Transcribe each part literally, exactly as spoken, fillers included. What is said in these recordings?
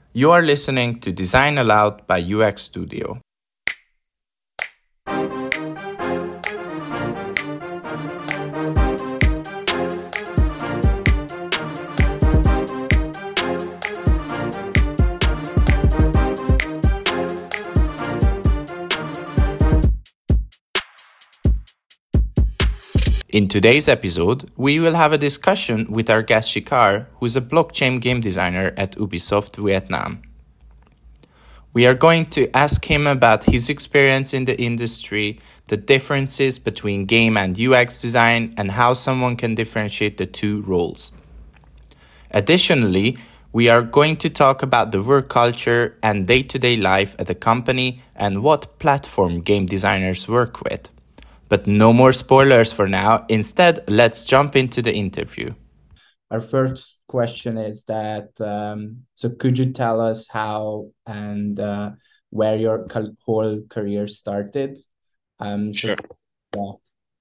You are listening to Design Aloud by U X Studio. In today's episode, we will have a discussion with our guest Shikar, who is a blockchain game designer at Ubisoft Vietnam. We are going to ask him about his experience in the industry, the differences between game and U X design, and how someone can differentiate the two roles. Additionally, we are going to talk about the work culture and day-to-day life at the company and what platform game designers work with. But no more spoilers for now. Instead, let's jump into the interview. Our first question is that, um, so could you tell us how and uh, where your whole career started? Um, Sure. So,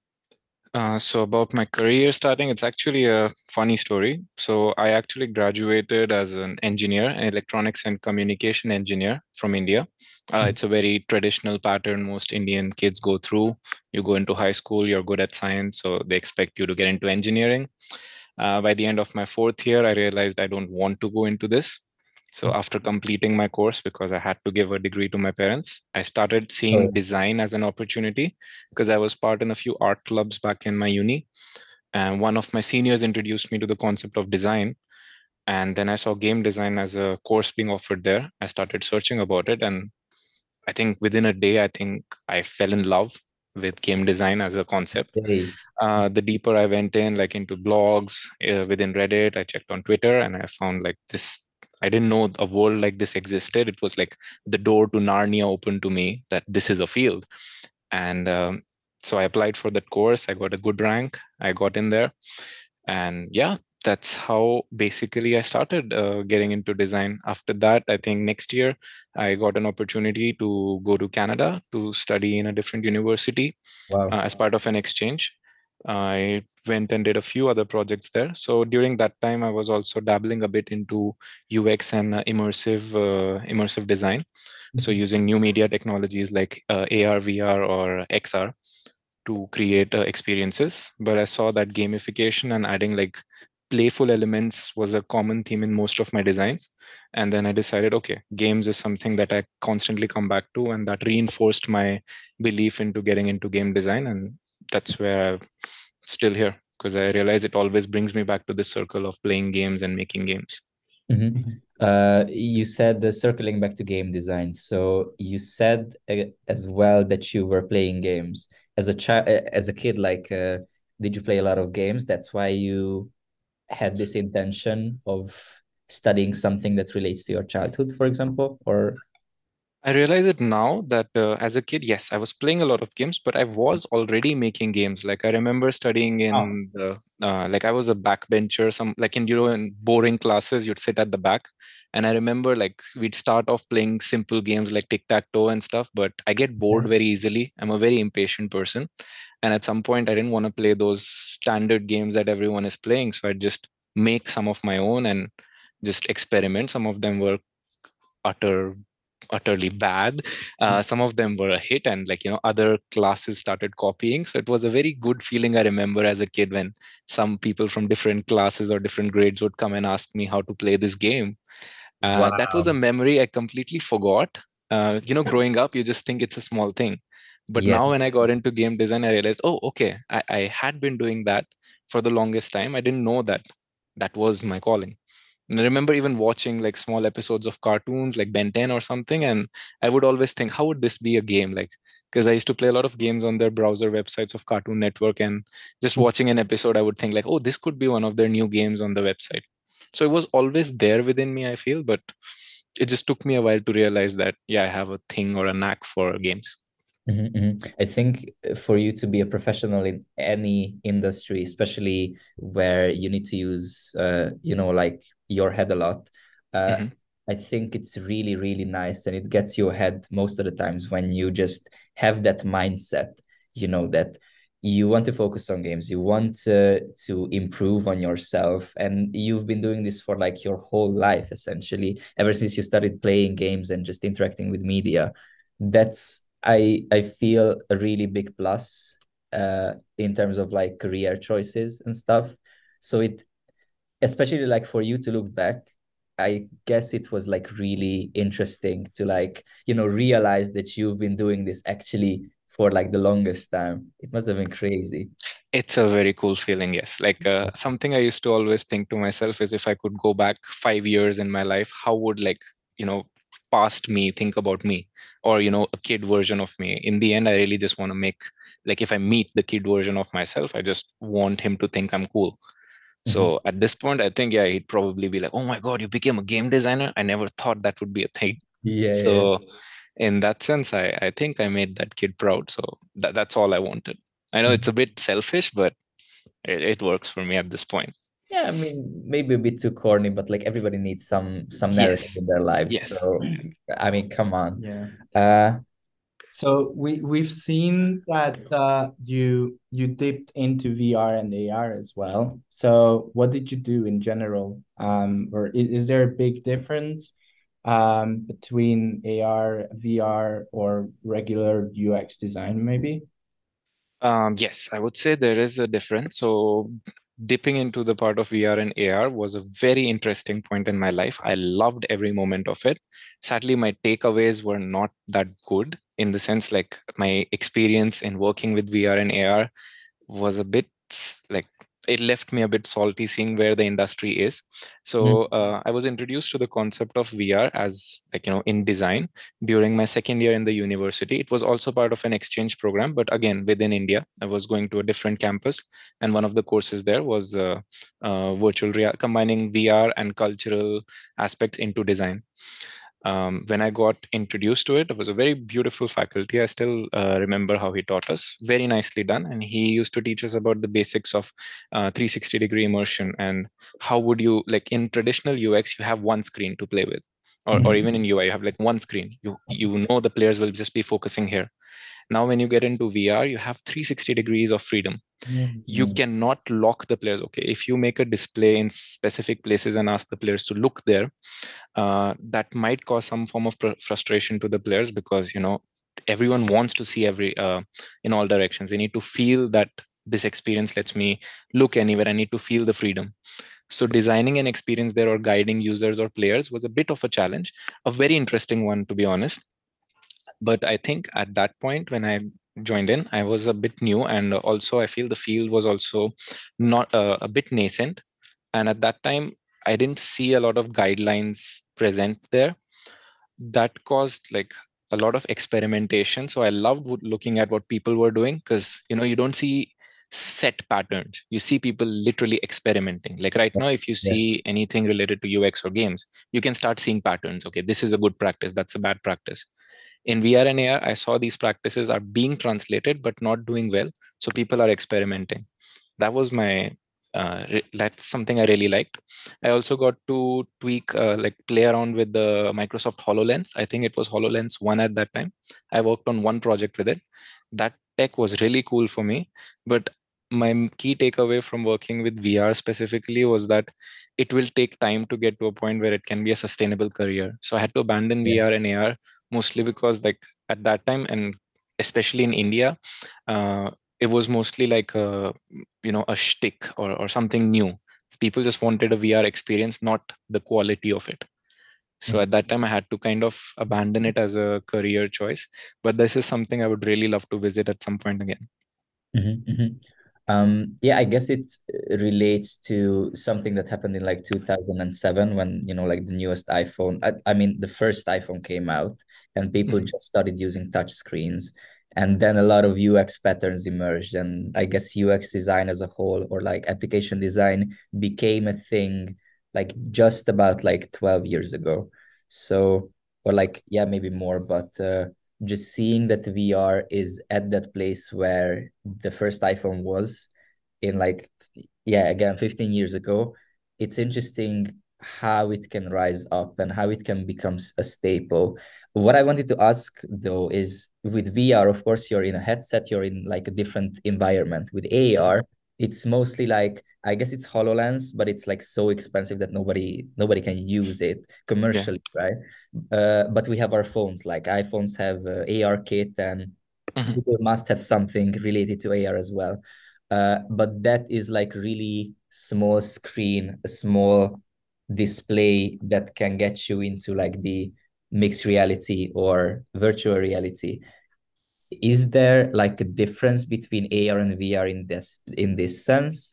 yeah. Uh, so about my career starting, it's actually a funny story. So I actually graduated as an engineer, an electronics and communication engineer from India. Uh, it's a very traditional pattern most Indian kids go through. You go into high school, you're good at science, so they expect you to get into engineering. Uh, by the end of my fourth year, I realized I don't want to go into this. So after completing my course, because I had to give a degree to my parents, I started seeing Oh. design as an opportunity because I was part in a few art clubs back in my uni. And one of my seniors introduced me to the concept of design. And then I saw game design as a course being offered there. I started searching about it. And I think within a day, I think I fell in love with game design as a concept. Hey. Uh, the deeper I went in, like into blogs uh, within Reddit, I checked on Twitter, and I found like this. I didn't know a world like this existed. It was like the door to Narnia opened to me that this is a field. And um, so I applied for that course. I got a good rank. I got in there. And yeah, that's how basically I started uh, getting into design. After that, I think next year I got an opportunity to go to Canada to study in a different university Wow. uh, as part of an exchange. I went and did a few other projects there. So during that time, I was also dabbling a bit into U X and uh, immersive uh, immersive design. So using new media technologies like uh, A R, V R, or X R to create uh, experiences. But I saw that gamification and adding like playful elements was a common theme in most of my designs. And then I decided, okay, games is something that I constantly come back to, and that reinforced my belief into getting into game design. And that's where I'm still here because I realize it always brings me back to this circle of playing games and making games. Mm-hmm. Uh, you said uh, circling back to game design. So you said uh, as well that you were playing games as a child, as a kid. Like, uh, did you play a lot of games? That's why you had this intention of studying something that relates to your childhood, for example, or I realize it now that uh, as a kid, yes, I was playing a lot of games, but I was already making games. Like I remember studying oh. in the, uh, like I was a backbencher, some like in, you know, in boring classes, you'd sit at the back. And I remember like we'd start off playing simple games like tic-tac-toe and stuff, but I get bored very easily. I'm a very impatient person. And at some point, I didn't want to play those standard games that everyone is playing. So I'd just make some of my own and just experiment. Some of them were utter utterly bad. Uh, some of them were a hit, and like you know, other classes started copying. So it was a very good feeling. I remember as a kid when some people from different classes or different grades would come and ask me how to play this game. Uh, that was a Wow. memory I completely forgot. Uh, you know, growing up, you just think it's a small thing. But now Yes. when I got into game design, I realized, oh, okay, I, I had been doing that for the longest time. I didn't know that that was my calling. And I remember even watching like small episodes of cartoons like Ben ten or something, and I would always think, how would this be a game? Like, because I used to play a lot of games on their browser websites of Cartoon Network, and just watching an episode, I would think like, oh, this could be one of their new games on the website. So it was always there within me, I feel, but it just took me a while to realize that, yeah, I have a thing or a knack for games. Mhm, mhm. I think for you to be a professional in any industry, especially where you need to use, uh, you know, like your head a lot, uh, Hmm. I think it's really, really nice, and it gets you ahead most of the times when you just have that mindset, you know, that you want to focus on games, you want to, to improve on yourself, and you've been doing this for like your whole life, essentially, ever since you started playing games and just interacting with media. That's, I I feel, a really big plus uh in terms of like career choices and stuff. So it, especially like for you to look back, I guess it was like really interesting to like, you know, realize that you've been doing this actually for like the longest time. It must have been crazy. It's a very cool feeling, yes. Like uh, something I used to always think to myself is if I could go back five years in my life, how would like, you know, past me think about me, or, you know, a kid version of me. In the end, I really just want to make, like, if I meet the kid version of myself, I just want him to think I'm cool. Mhm. So at this point, I think, yeah, he'd probably be like, oh my God, you became a game designer. I never thought that would be a thing. Yeah, yeah. So in that sense, I, I think I made that kid proud. So that, that's all I wanted. I know it's a bit selfish, but it, it works for me at this point. Yeah, I mean, maybe a bit too corny, but like everybody needs some some narrative Yes. in their lives. Yes. So, I mean, come on. Yeah. Uh, So we we've seen that uh, you you dipped into V R and A R as well. So what did you do in general? Um, or is, is there a big difference um between A R, V R, or regular U X design, maybe? Um, yes, I would say there is a difference. So dipping into the part of V R and A R was a very interesting point in my life. I loved every moment of it. Sadly, my takeaways were not that good, in the sense like my experience in working with V R and A R was a bit like, it left me a bit salty seeing where the industry is. So mhm, uh, I was introduced to the concept of V R as, like, you know, in design during my second year in the university. It was also part of an exchange program, but again within India. I was going to a different campus, and one of the courses there was uh, uh, virtual reality, combining V R and cultural aspects into design. Um, when I got introduced to it, it was a very beautiful faculty. I still uh, remember how he taught us. Very nicely done. And he used to teach us about the basics of uh, three sixty degree immersion, and how would you, like in traditional U X, you have one screen to play with. Or, or mhm, even in U I, you have like one screen. You you know the players will just be focusing here. Now, when you get into V R, you have three sixty degrees of freedom. You mhm, cannot lock the players. Okay, if you make a display in specific places and ask the players to look there, uh, that might cause some form of pr- frustration to the players, because, you know, everyone wants to see every uh, in all directions. They need to feel that this experience lets me look anywhere. I need to feel the freedom. So designing an experience there, or guiding users or players, was a bit of a challenge, a very interesting one, to be honest. But I think at that point when I joined in, I was a bit new, and also I feel the field was also not uh, a bit nascent. And at that time, I didn't see a lot of guidelines present there. That caused like a lot of experimentation. So I loved wo- looking at what people were doing, because, you know, you don't see set patterns. You see people literally experimenting. Like right now, if you yeah. see anything related to U X or games, you can start seeing patterns. Okay, this is a good practice, that's a bad practice. In V R and A R, I saw these practices are being translated but not doing well. So people are experimenting. That was my uh, re- that's something I really liked. I also got to tweak, uh, like play around with the Microsoft HoloLens. I think it was HoloLens one at that time. I worked on one project with it. That tech was really cool for me. But my m- key takeaway from working with V R specifically was that it will take time to get to a point where it can be a sustainable career. So I had to abandon Yeah. V R and A R, mostly because, like, at that time, and especially in India, uh, it was mostly like a, you know, a shtick, or, or something new. People just wanted a V R experience, not the quality of it. So at that time, I had to kind of abandon it as a career choice. But this is something I would really love to visit at some point again. Mhm, mhm. Um, yeah, I guess it uh, relates to something that happened in like two thousand seven when, you know, like the newest iPhone, I, I mean, the first iPhone came out and people Mhm. just started using touch screens. And then a lot of U X patterns emerged. And I guess U X design as a whole, or like application design, became a thing like just about like twelve years ago. So, or like, yeah, maybe more, but uh, just seeing that V R is at that place where the first iPhone was in like, yeah, again, fifteen years ago, it's interesting how it can rise up and how it can become a staple. What I wanted to ask though is with V R, of course, you're in a headset, you're in like a different environment. With A R, it's mostly like, I guess it's HoloLens, but it's like so expensive that nobody nobody can use it commercially, yeah. right? Uh, but we have our phones, like iPhones have uh, A R kit, and mm-hmm. Google must have something related to A R as well. Uh, but that is like really small screen, a small display that can get you into like the mixed reality or virtual reality. Is there like a difference between A R and V R in this in this sense,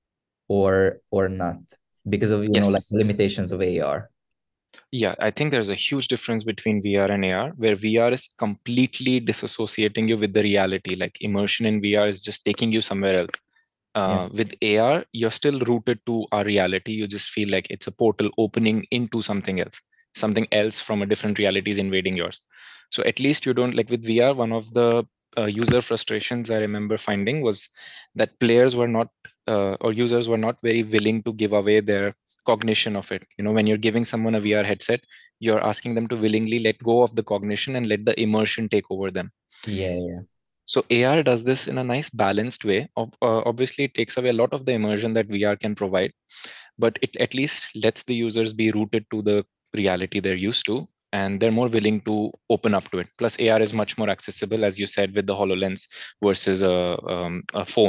or or not, because of you yes. know like limitations of A R? Yeah, I think there's a huge difference between V R and A R, where V R is completely disassociating you with the reality. Like immersion in V R is just taking you somewhere else. Uh, yeah. With A R, you're still rooted to our reality. You just feel like it's a portal opening into something else. Something else from a different reality is invading yours. So at least you don't, like with V R, one of the uh, user frustrations I remember finding was that players were not, uh, or users were not very willing to give away their cognition of it. You know, when you're giving someone a V R headset, you're asking them to willingly let go of the cognition and let the immersion take over them. Yeah, yeah. So A R does this in a nice balanced way. Uh, obviously, it takes away a lot of the immersion that V R can provide, but it at least lets the users be rooted to the reality they're used to, and they're more willing to open up to it. Plus, A R is much more accessible, as you said, with the HoloLens versus a, um, a phone.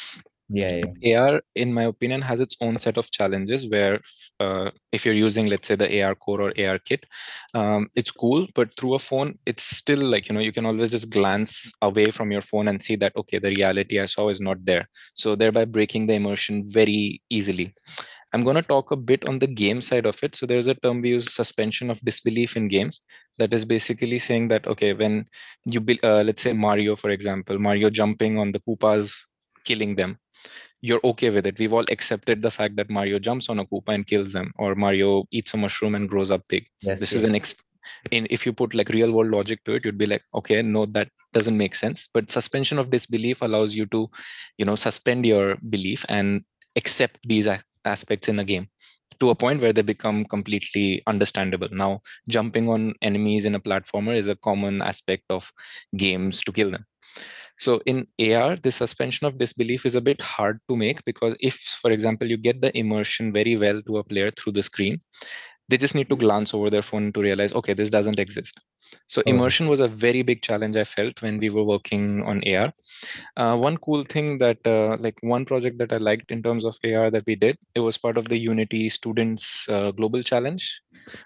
Yeah, yeah. A R, in my opinion, has its own set of challenges where uh, if you're using, let's say, the A R core or A R kit, um, it's cool, but through a phone, it's still like, you know, you can always just glance away from your phone and see that, okay, the reality I saw is not there. So thereby breaking the immersion very easily. I'm going to talk a bit on the game side of it. So there's a term we use, suspension of disbelief in games. That is basically saying that, okay, when you, uh, let's say Mario, for example, Mario jumping on the Koopas, killing them, you're okay with it. We've all accepted the fact that Mario jumps on a Koopa and kills them, or Mario eats a mushroom and grows up big. Yes, this yes. is an exp- in if you put like real world logic to it, you'd be like, okay, no, that doesn't make sense. But suspension of disbelief allows you to, you know, suspend your belief and accept these a- aspects in a game to a point where they become completely understandable. Now, jumping on enemies in a platformer is a common aspect of games to kill them. So in A R, the suspension of disbelief is a bit hard to make, because if, for example, you get the immersion very well to a player through the screen, they just need to glance over their phone to realize, okay, this doesn't exist. So oh. immersion was a very big challenge I felt when we were working on A R. Uh, one cool thing that, uh, like one project that I liked in terms of A R that we did, it was part of the Unity Students uh, Global Challenge.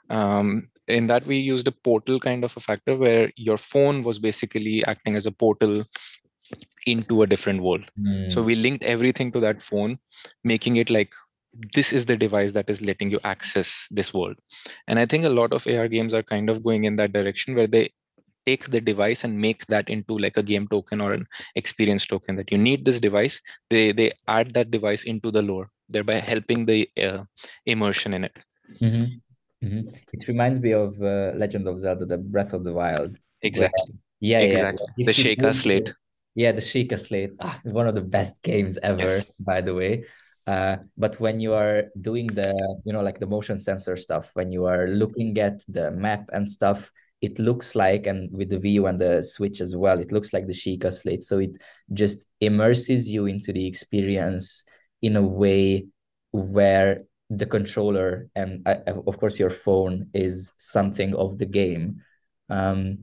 Um, in that, we used a portal kind of a factor where your phone was basically acting as a portal into a different world. Mm. So we linked everything to that phone, making it like, this is the device that is letting you access this world. And I think a lot of A R games are kind of going in that direction, where they take the device and make that into like a game token or an experience token, that you need this device. They they add that device into the lore, thereby helping the uh, immersion in it. Mm-hmm. Mm-hmm. It reminds me of uh, Legend of Zelda: The Breath of the Wild. Exactly. Where, yeah, exactly. Yeah. The Sheikah Slate. Yeah, the Sheikah Slate. Ah, one of the best games ever, yes. by the way. Uh, but when you are doing the, you know, like the motion sensor stuff, when you are looking at the map and stuff, it looks like, and with the view and the Switch as well, it looks like the Sheikah Slate. So it just immerses you into the experience in a way where the controller and, uh, of course, your phone is something of the game. Um,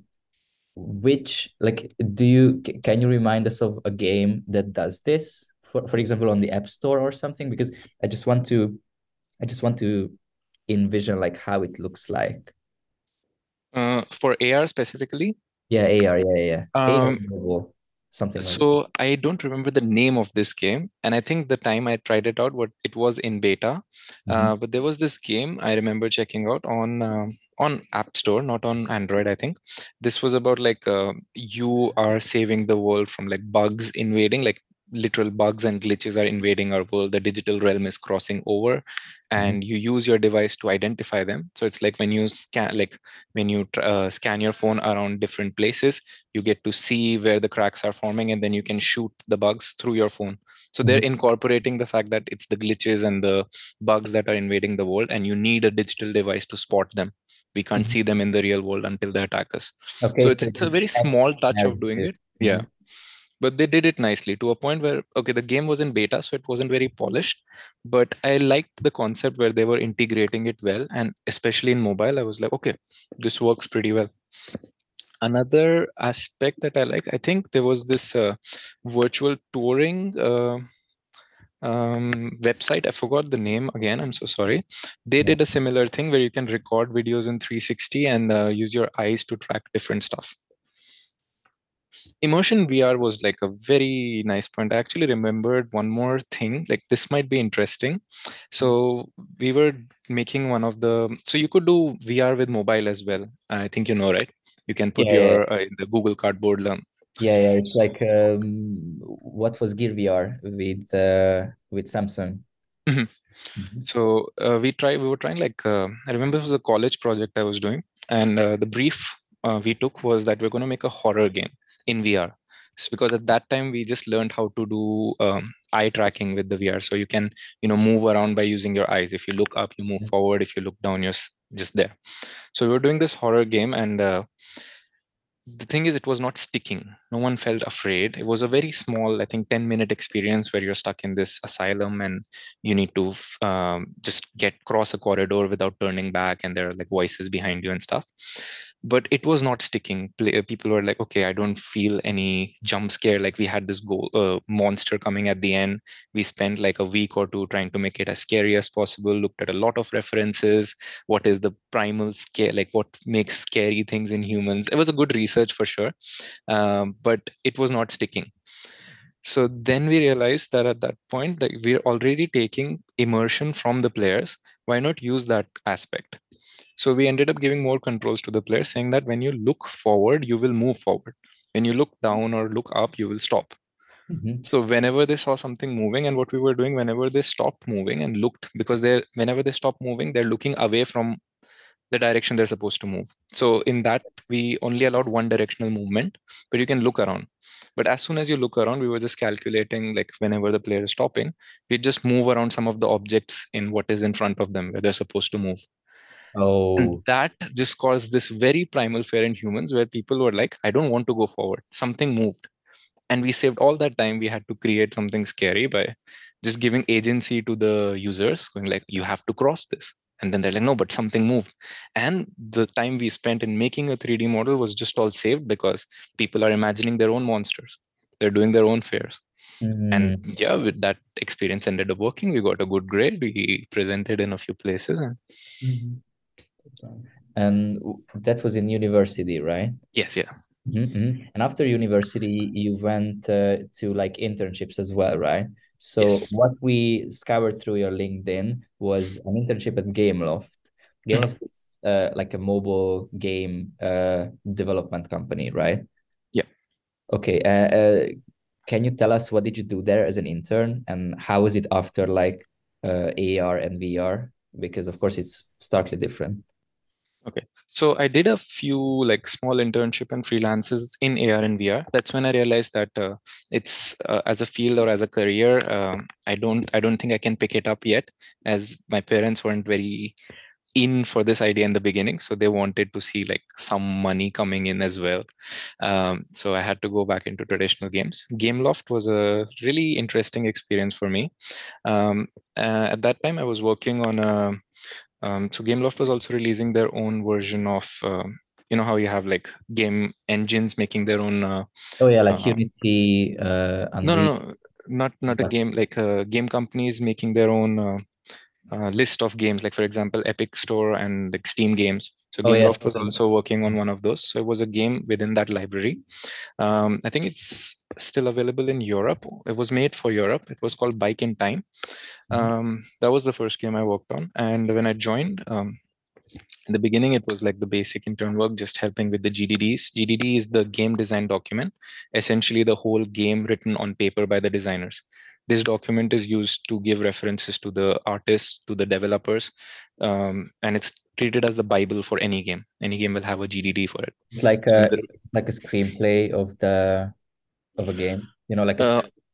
which, like, do you, can you remind us of a game that does this, for, for example, on the App Store or something? Because I just want to, I just want to envision like how it looks like. Uh, for A R specifically? Yeah, A R, yeah, yeah. Um, A R, something like so that. I don't remember the name of this game, and I think the time I tried it out, what it was in beta. Mm-hmm. Uh, but there was this game I remember checking out on uh, on App Store, not on Android, I think. This was about like uh, you are saving the world from like bugs invading, like literal bugs and glitches are invading our world. The digital realm is crossing over, and mm-hmm. you use your device to identify them. So it's like when you scan, like when you uh, scan your phone around different places, you get to see where the cracks are forming, and then you can shoot the bugs through your phone. So they're Mhm. incorporating the fact that it's the glitches and the bugs that are invading the world, and you need a digital device to spot them. We can't Mhm. see them in the real world until they attack us. Okay, So it's so it's a it's very act small touch of doing narrative. it. Yeah. Mhm. But they did it nicely to a point where, okay, the game was in beta, so it wasn't very polished. But I liked the concept where they were integrating it well. And especially in mobile, I was like, okay, this works pretty well. Another aspect that I like, I think there was this uh, virtual touring uh, um, website. I forgot the name again. I'm so sorry. They Yeah. did a similar thing where you can record videos in three sixty and uh, use your eyes to track different stuff. Immersion V R was like a very nice point. I actually remembered one more thing, like this might be interesting. So we were making one of the, so you could do V R with mobile as well. I think you know, right? You can put Yeah, yeah, your uh, in the Google Cardboard learn. yeah, yeah. It's like um, what was Gear V R with uh with Samsung. Mhm. Mhm. So uh, we try, we were trying like, uh, I remember it was a college project I was doing, and uh, the brief uh, we took was that we're going to make a horror game in V R. So because at that time we just learned how to do um, eye tracking with the V R. So you can, you know, move around by using your eyes. If you look up, you move forward. If you look down, you're s- just there. So we were doing this horror game, and uh, the thing is, it was not sticking. No one felt afraid. It was a very small, I think, ten minute experience where you're stuck in this asylum and you need to um, just get cross a corridor without turning back, and there are like voices behind you and stuff. But it was not sticking. Play, people were like, okay, I don't feel any jump scare. Like we had this go, uh, monster coming at the end. We spent like a week or two trying to make it as scary as possible, looked at a lot of references. What is the primal scare, like what makes scary things in humans? It was a good research for sure, um, but it was not sticking. So then we realized that at that point, like we're already taking immersion from the players. Why not use that aspect? So we ended up giving more controls to the player, saying that when you look forward, you will move forward. When you look down or look up, you will stop. Mhm. So whenever they saw something moving, and what we were doing, whenever they stopped moving and looked, because they're whenever they stop moving, they're looking away from the direction they're supposed to move. So in that, we only allowed one directional movement, but you can look around. But as soon as you look around, we were just calculating like whenever the player is stopping, we just move around some of the objects in what is in front of them where they're supposed to move. And Oh. that just caused this very primal fear in humans where people were like, I don't want to go forward. Something moved. And we saved all that time we had to create something scary by just giving agency to the users, going like, you have to cross this. And then they're like, no, but something moved. And the time we spent in making a three D model was just all saved because people are imagining their own monsters. They're doing their own fears. And Mhm. yeah, with that experience ended up working. We got a good grade. We presented in a few places. And Mhm. And w- that was in university, right? yes, yeah. Mm-hmm. And after university, you went uh, to like internships as well, right? So Yes. what we scoured through your LinkedIn was an internship at Gameloft. Gameloft is uh, like a mobile game uh, development company, right? Yeah. Okay. Uh, uh, can you tell us what did you do there as an intern, and how is it after like uh, A R and V R? Because of course it's starkly different. Okay. So I did a few like small internship and freelances in A R and V R. That's when I realized that uh, it's uh, as a field or as a career, um, I don't I don't think I can pick it up yet, as my parents weren't very in for this idea in the beginning, so they wanted to see like some money coming in as well. Um, so I had to go back into traditional games. Gameloft was a really interesting experience for me. Um, uh, at that time, I was working on a um, so Gameloft was also releasing their own version of, um, you know, how you have like game engines making their own. Uh, Oh yeah, like uh, Unity, uh, no, no, Unreal. no, not not a game like uh, game companies making their own uh, uh, list of games. Like for example, Epic Store and like Steam games. So Oh yes. Gameloft was also working on one of those. So it was a game within that library. Um, I think it's still available in Europe. It was made for Europe. It was called Bike in Time. Mhm. Um, that was the first game I worked on. And when I joined, um, in the beginning, it was like the basic intern work, just helping with the G D Ds. G D D is the game design document, essentially the whole game written on paper by the designers. This document is used to give references to the artists, to the developers, um, and it's treated as the Bible for any game. Any game will have a G D D for it. It's like So in a the it's like a screenplay of the of a game. You know, like a uh, script.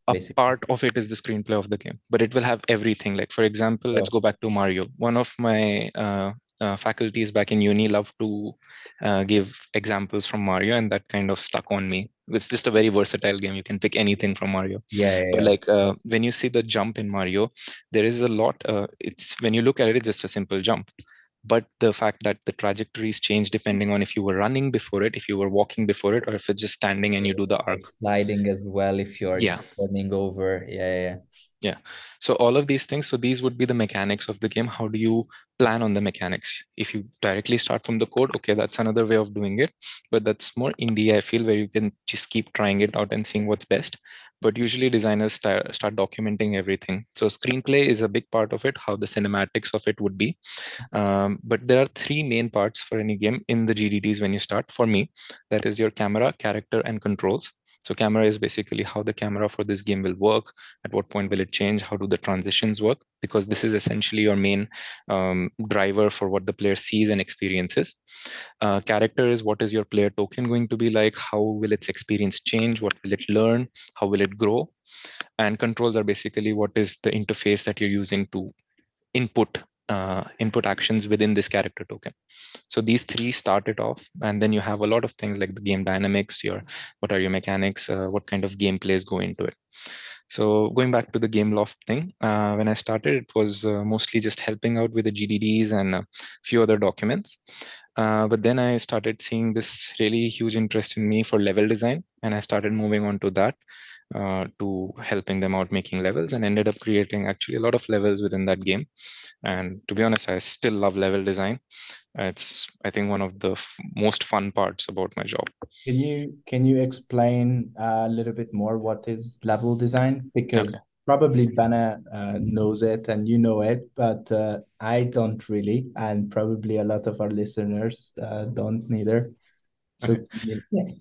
A basically. part of it is the screenplay of the game, but it will have everything. Like, for example, let's Oh. go back to Mario. One of my uh, uh, faculties back in uni love to uh, give examples from Mario, and that kind of stuck on me. It's just a very versatile game. You can pick anything from Mario. Yeah, yeah, But yeah. like uh, when you see the jump in Mario, there is a lot. Uh, it's when you look at it, it's just a simple jump. But the fact that the trajectories change depending on if you were running before it, if you were walking before it, or if it's just standing and you do the Like arc. sliding as well if you're Yeah. just turning over. Yeah, yeah, yeah. Yeah. So all of these things, so these would be the mechanics of the game. How do you plan on the mechanics? If you directly start from the code, okay, that's another way of doing it. But that's more indie, I feel, where you can just keep trying it out and seeing what's best. But usually designers start, start documenting everything. So screenplay is a big part of it, how the cinematics of it would be. Um, but there are three main parts for any game in the G D Ds when you start. For me, that is your camera, character, and controls. So camera is basically how the camera for this game will work. At what point will it change? How do the transitions work? Because this is essentially your main um, driver for what the player sees and experiences. Uh, character is what is your player token going to be like? How will its experience change? What will it learn? How will it grow? And controls are basically what is the interface that you're using to input uh, input actions within this character token. So these three start it off, and then you have a lot of things like the game dynamics, your what are your mechanics, uh, what kind of gameplays go into it. So going back to the Gameloft thing, uh, when I started, it was uh, mostly just helping out with the G D Ds and a few other documents. Uh, but then I started seeing this really huge interest in me for level design, and I started moving on to that, uh, to helping them out making levels, and ended up creating actually a lot of levels within that game. And to be honest, I still love level design. It's, I think, one of the f- most fun parts about my job. Can you can you explain a little bit more what is level design? Because Okay. probably Bana uh, knows it and you know it, but uh, I don't really, and probably a lot of our listeners uh, don't neither. So Okay. yeah.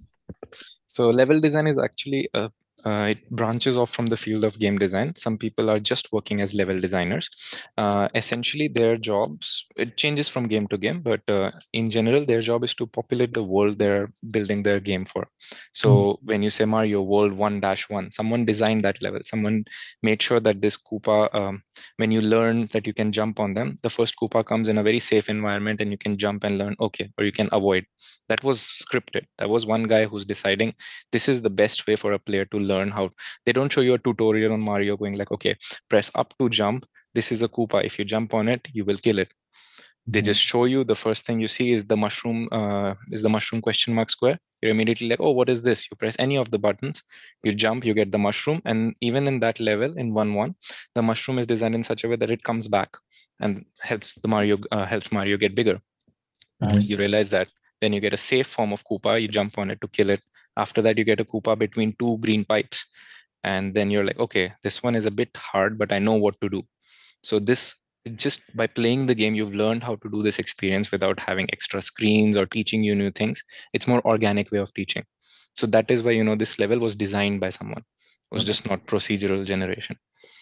So level design is actually a uh, it branches off from the field of game design. Some people are just working as level designers. Uh, essentially, their jobs, it changes from game to game, but uh, in general, their job is to populate the world they're building their game for. So Mm. when you say Mario World one dash one, someone designed that level. Someone made sure that this Koopa, um, when you learn that you can jump on them, the first Koopa comes in a very safe environment and you can jump and learn, okay, or you can avoid. That was scripted. That was one guy who's deciding this is the best way for a player to learn how. They don't show you a tutorial on Mario going like, okay, press up to jump. This is a Koopa. If you jump on it, you will kill it. They just show you, the first thing you see is the mushroom, uh, is the mushroom question mark square. You're immediately like, oh, what is this? You press any of the buttons, you jump, you get the mushroom. And even in that level, in one one, the mushroom is designed in such a way that it comes back and helps the Mario, uh, helps Mario get bigger. Nice. You realize that. Then you get a safe form of Koopa, you jump on it to kill it. After that, you get a Koopa between two green pipes. And then you're like, okay, this one is a bit hard, but I know what to do. So this, just by playing the game, you've learned how to do this experience without having extra screens or teaching you new things. It's more organic way of teaching. So that is why, you know, this level was designed by someone. It was Okay. just not procedural generation.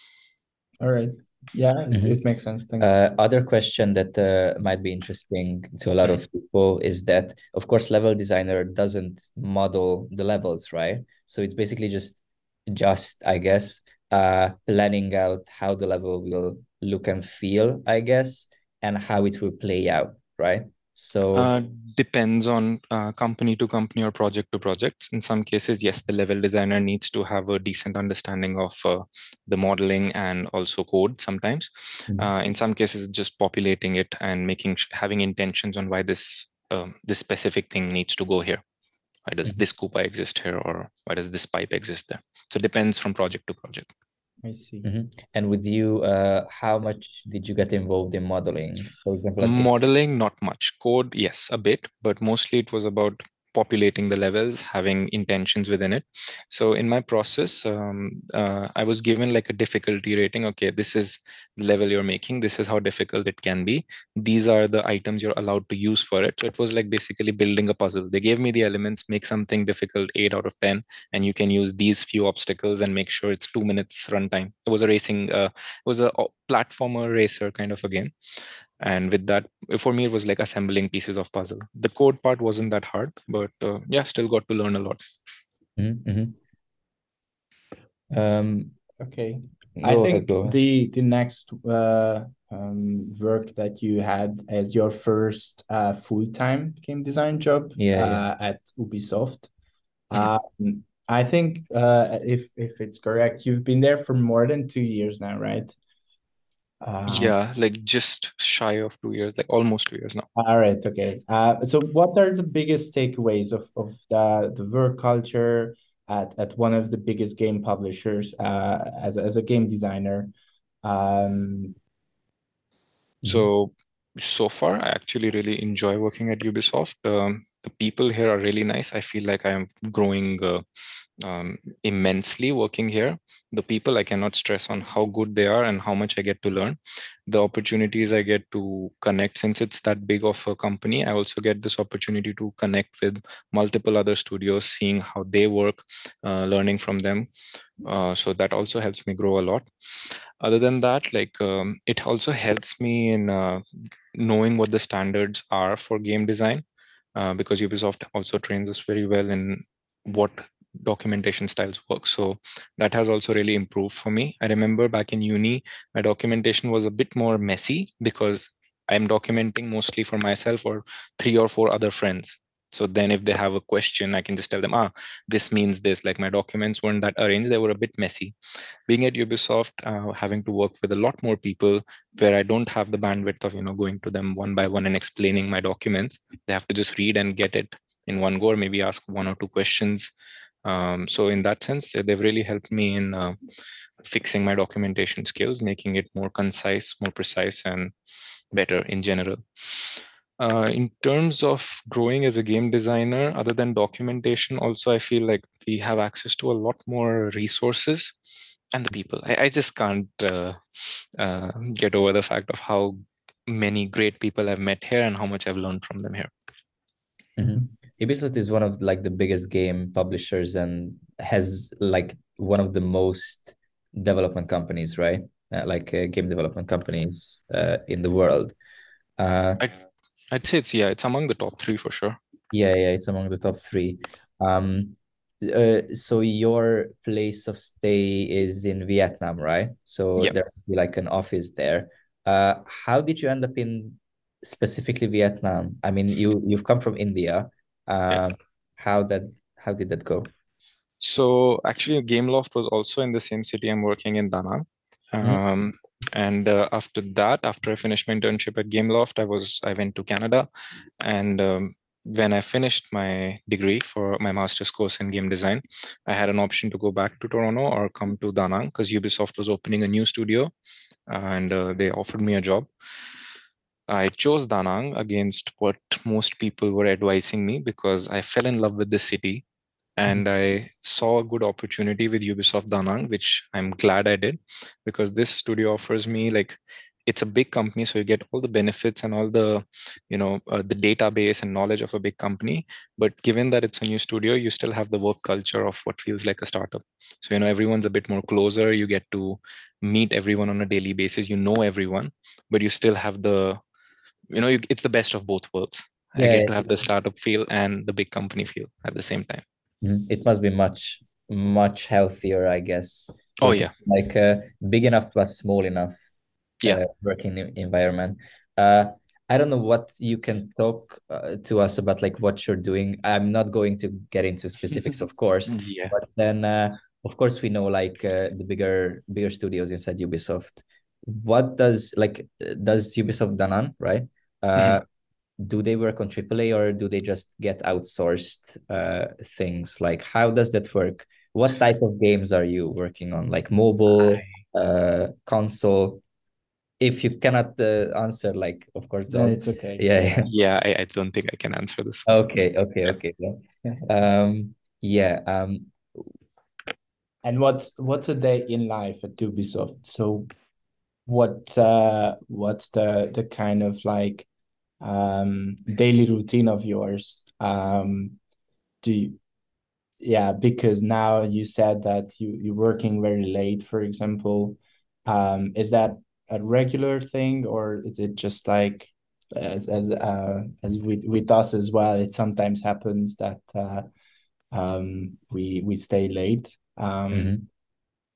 All right. Yeah, it, Mhm. it makes sense. Thanks. Uh, other question that uh, might be interesting to a lot Mhm. of people is that, of course, level designer doesn't model the levels, right? So it's basically just, just I guess, uh, planning out how the level will look and feel, I guess, and how it will play out, right? So Uh, depends on uh, company to company or project to project. In some cases, yes, the level designer needs to have a decent understanding of uh, the modeling and also code sometimes. Mhm. Uh, in some cases, just populating it and making having intentions on why this um, this specific thing needs to go here. Why does Mhm. this Koopa exist here, or why does this pipe exist there? So it depends from project to project. I see. Mhm. And with you, uh, how much did you get involved in modeling? For example, at Game- Modeling, not much. Code, yes, a bit, but mostly it was about populating the levels, having intentions within it. So in my process, um, uh, I was given like a difficulty rating. Okay, this is the level you're making. This is how difficult it can be. These are the items you're allowed to use for it. So it was like basically building a puzzle. They gave me the elements, make something difficult, eight out of ten, and you can use these few obstacles and make sure it's two minutes runtime. It was a racing, uh, it was a platformer racer kind of a game. And with that, for me, it was like assembling pieces of puzzle. The code part wasn't that hard, but uh, yeah, still got to learn a lot. Mhm, mhm. Um, Okay. I go ahead, think go ahead. the the next uh um work that you had as your first uh full-time game design job Yeah, yeah. uh at Ubisoft. Mhm. Um I think uh if if it's correct, you've been there for more than two years now, right? Um Yeah, like just shy of two years, like almost two years now. all right, okay. Uh so what are the biggest takeaways of of the the work culture at at one of the biggest game publishers uh as as a game designer? Um Mhm. So, so far, I actually really enjoy working at Ubisoft. Um, the people here are really nice. I feel like I am growing uh, um, immensely working here. The people, I cannot stress on how good they are and how much I get to learn. The opportunities I get to connect, since it's that big of a company, I also get this opportunity to connect with multiple other studios, seeing how they work, uh, learning from them. Uh, so that also helps me grow a lot. Other than that, like um, it also helps me in uh, knowing what the standards are for game design, uh, because Ubisoft also trains us very well in what documentation styles work. So that has also really improved for me. I remember back in uni, my documentation was a bit more messy because I'm documenting mostly for myself or three or four other friends. So then if they have a question, I can just tell them, ah, this means this. Like my documents weren't that arranged, they were a bit messy. Being at Ubisoft, uh, having to work with a lot more people where I don't have the bandwidth of, you know, going to them one by one and explaining my documents. They have to just read and get it in one go, or maybe ask one or two questions. Um, so in that sense, they've really helped me in uh, fixing my documentation skills, making it more concise, more precise, and better in general. Uh, in terms of growing as a game designer, other than documentation, also I feel like we have access to a lot more resources and the people. I, I just can't uh, uh, get over the fact of how many great people I've met here and how much I've learned from them here. Mhm. Ubisoft is one of like the biggest game publishers and has like one of the most development companies, right? Uh, like uh, game development companies uh, in the world. Uh, I'd, I'd say it's, yeah, it's among the top three for sure. yeah, yeah, it's among the top three. Um, uh, so your place of stay is in Vietnam, right? So Yeah. there must be like an office there. Uh, how did you end up in specifically Vietnam? I mean, you you've come from India. Yeah. Um, how that how did that go? So actually, Gameloft was also in the same city I'm working in, Da Nang. Mhm. Um, and uh, after that, after I finished my internship at Gameloft, I was I went to Canada, and um, when I finished my degree for my master's course in game design, I had an option to go back to Toronto or come to Da Nang because Ubisoft was opening a new studio, and uh, they offered me a job. I chose Da Nang against what most people were advising me because I fell in love with the city Mhm. and I saw a good opportunity with Ubisoft Da Nang, which I'm glad I did because this studio offers me like it's a big company, so you get all the benefits and all the you know uh, the database and knowledge of a big company. But given that it's a new studio, you still have the work culture of what feels like a startup. So you know everyone's a bit more closer. You get to meet everyone on a daily basis. You know everyone, but you still have the you know you, it's the best of both worlds. I Yeah, get to have the startup feel and the big company feel at the same time. mhm. It must be much much healthier, I guess, Oh working yeah. like a big enough but small enough Yeah. uh, working e- environment. Uh, I don't know what you can talk uh, to us about, like what you're doing. I'm not going to get into specifics, of course, Yeah. but then uh, of course we know like uh, the bigger bigger studios inside Ubisoft. What does like uh, does Ubisoft Da Nang, right? Uh, Mhm. do they work on triple A or do they just get outsourced uh, things? Like how does that work? What type of games are you working on? Like mobile, I uh, console? If you cannot uh, answer, like of course Then don't. it's okay. Yeah, Yeah. yeah. yeah, I, I don't think I can answer this one. Okay, okay, okay. Yeah. Um, yeah. Um, And what's what's a day in life at Ubisoft? So what uh what's the the kind of like um daily routine of yours? Um do you, yeah, because now you said that you you're working very late, for example. Um, is that a regular thing or is it just like as as uh as with with us as well, it sometimes happens that uh um we we stay late. Um mhm.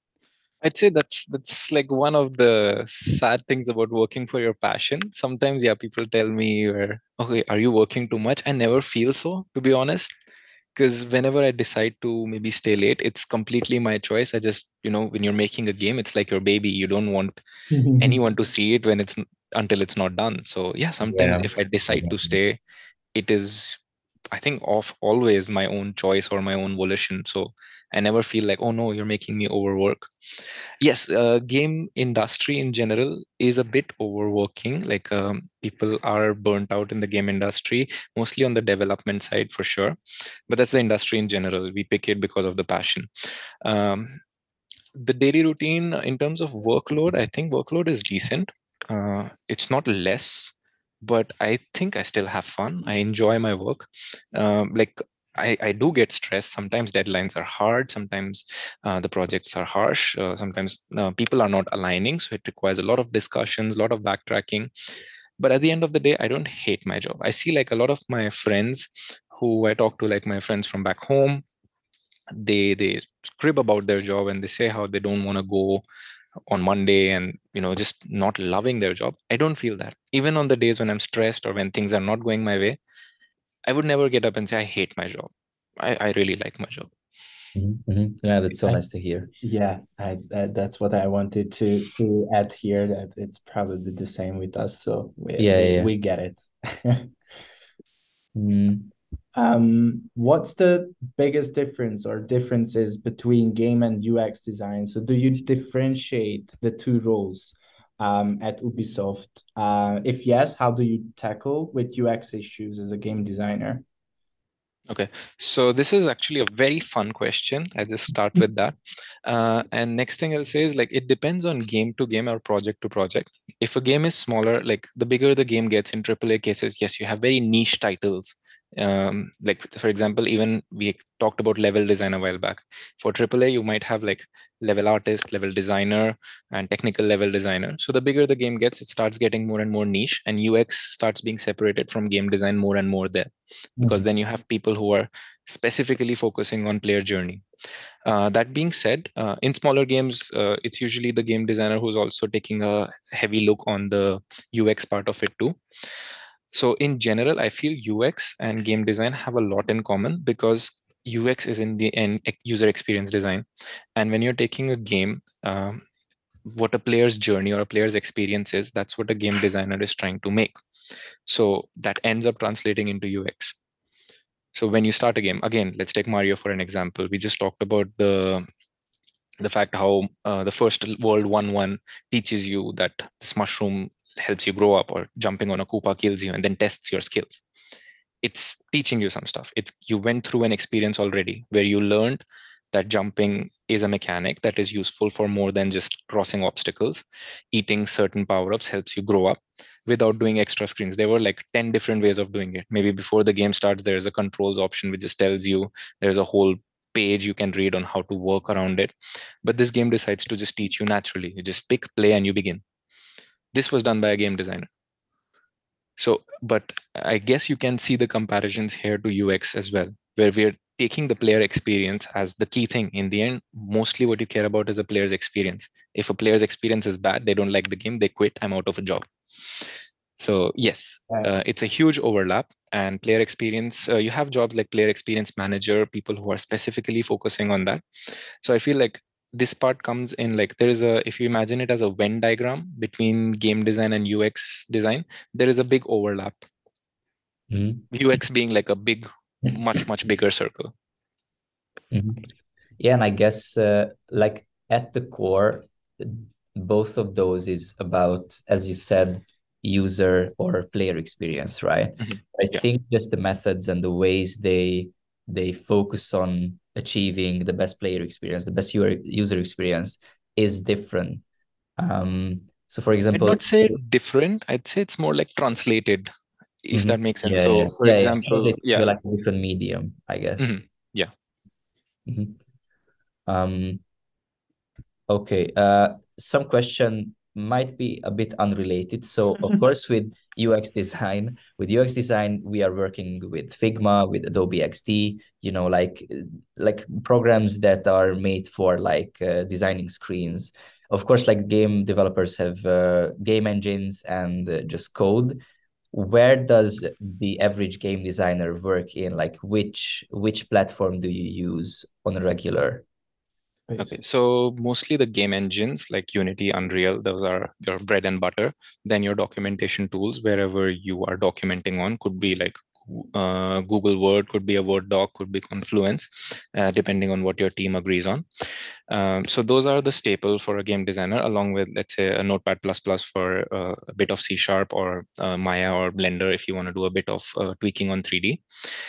I'd say that's that's like one of the sad things about working for your passion. Sometimes, yeah, people tell me, "Where okay, are you working too much?" I never feel so, to be honest, because whenever I decide to maybe stay late, it's completely my choice. I just, you know, when you're making a game, it's like your baby. You don't want anyone to see it when it's until it's not done. So yeah, sometimes Yeah. if I decide Yeah. to stay, it is, I think, of always my own choice or my own volition. So I never feel like, oh no, you're making me overwork. Yes, uh, game industry in general is a bit overworking. Like um, people are burnt out in the game industry, mostly on the development side for sure. But that's the industry in general. We pick it because of the passion. Um, the daily routine in terms of workload, I think workload is decent. Uh, it's not less, but I think I still have fun. I enjoy my work. Um, like I, I do get stressed. Sometimes deadlines are hard. Sometimes uh, the projects are harsh. Uh, sometimes uh, people are not aligning. So it requires a lot of discussions, a lot of backtracking. But at the end of the day, I don't hate my job. I see like a lot of my friends who I talk to, like my friends from back home, they they crib about their job and they say how they don't want to go on Monday and you know just not loving their job. I don't feel that. Even on the days when I'm stressed or when things are not going my way, I would never get up and say I hate my job. I, I really like my job. Mhm, mhm. Yeah, that's so I, nice to hear. yeah, I, that, that's what I wanted to to add here, that it's probably the same with us. So we Yeah, we, yeah. we get it. Mm. Um, what's the biggest difference or differences between game and U X design? So do you differentiate the two roles um, at Ubisoft? Uh, if yes, how do you tackle with U X issues as a game designer? Okay, so this is actually a very fun question. I just start with that. Uh, and next thing I'll say is like it depends on game to game or project to project. If a game is smaller, like the bigger the game gets in triple A cases, yes, you have very niche titles. Um, like for example, even we talked about level design a while back. For triple A, you might have like level artist, level designer, and technical level designer. So the bigger the game gets, it starts getting more and more niche, and U X starts being separated from game design more and more there, because then you have people who are specifically focusing on player journey. Uh, that being said, uh, in smaller games, uh, it's usually the game designer who's also taking a heavy look on the U X part of it too. So in general, I feel U X and game design have a lot in common, because U X is in the end user experience design. And when you're taking a game, um, what a player's journey or a player's experience is, that's what a game designer is trying to make. So that ends up translating into U X. So when you start a game, again, let's take Mario for an example. We just talked about the the fact how uh, the first world one one teaches you that this mushroom helps you grow up, or jumping on a Koopa kills you and then tests your skills. It's teaching you some stuff. It's you went through an experience already where you learned that jumping is a mechanic that is useful for more than just crossing obstacles. Eating certain power-ups helps you grow up without doing extra screens. There were like ten different ways of doing it. Maybe before the game starts, there's a controls option which just tells you, there's a whole page you can read on how to work around it. But this game decides to just teach you naturally. You just pick play and you begin. This was done by a game designer. So, but I guess you can see the comparisons here to U X as well, where we're taking the player experience as the key thing. In the end, mostly what you care about is the player's experience. If a player's experience is bad, they don't like the game, they quit, I'm out of a job. So yes, uh, it's a huge overlap. And player experience, uh, you have jobs like player experience manager, people who are specifically focusing on that. So I feel like this part comes in, like there is a, if you imagine it as a Venn diagram between game design and U X design, there is a big overlap. Mhm. U X being like a big, much, much bigger circle. Mhm. Yeah, and I guess uh, like at the core, both of those is about, as you said, user or player experience, right? Mhm. I Yeah. think just the methods and the ways they they focus on achieving the best player experience, the best user user experience is different. Um, so for I'd example, not say different. I'd say it's more like translated, if mhm. that makes sense. Yeah, yeah, So for yeah, yeah. example, Translate to yeah. like a different medium, I guess. Mhm. Yeah. Mhm. Um, okay. Uh, some question might be a bit unrelated. So of course, with U X design, with U X design, we are working with Figma, with Adobe X D, you know, like like programs that are made for like uh, designing screens. Of course, like game developers have uh, game engines and uh, just code. Where does the average game designer work in? Like which which platform do you use on a regular? Okay, so mostly the game engines like Unity, Unreal, those are your bread and butter. Then your documentation tools, wherever you are documenting on, could be like uh, Google Word, could be a Word doc, could be Confluence, uh, depending on what your team agrees on. Um, so those are the staple for a game designer, along with, let's say, a Notepad plus plus for uh, a bit of C Sharp or uh, Maya or Blender if you want to do a bit of uh, tweaking on three D.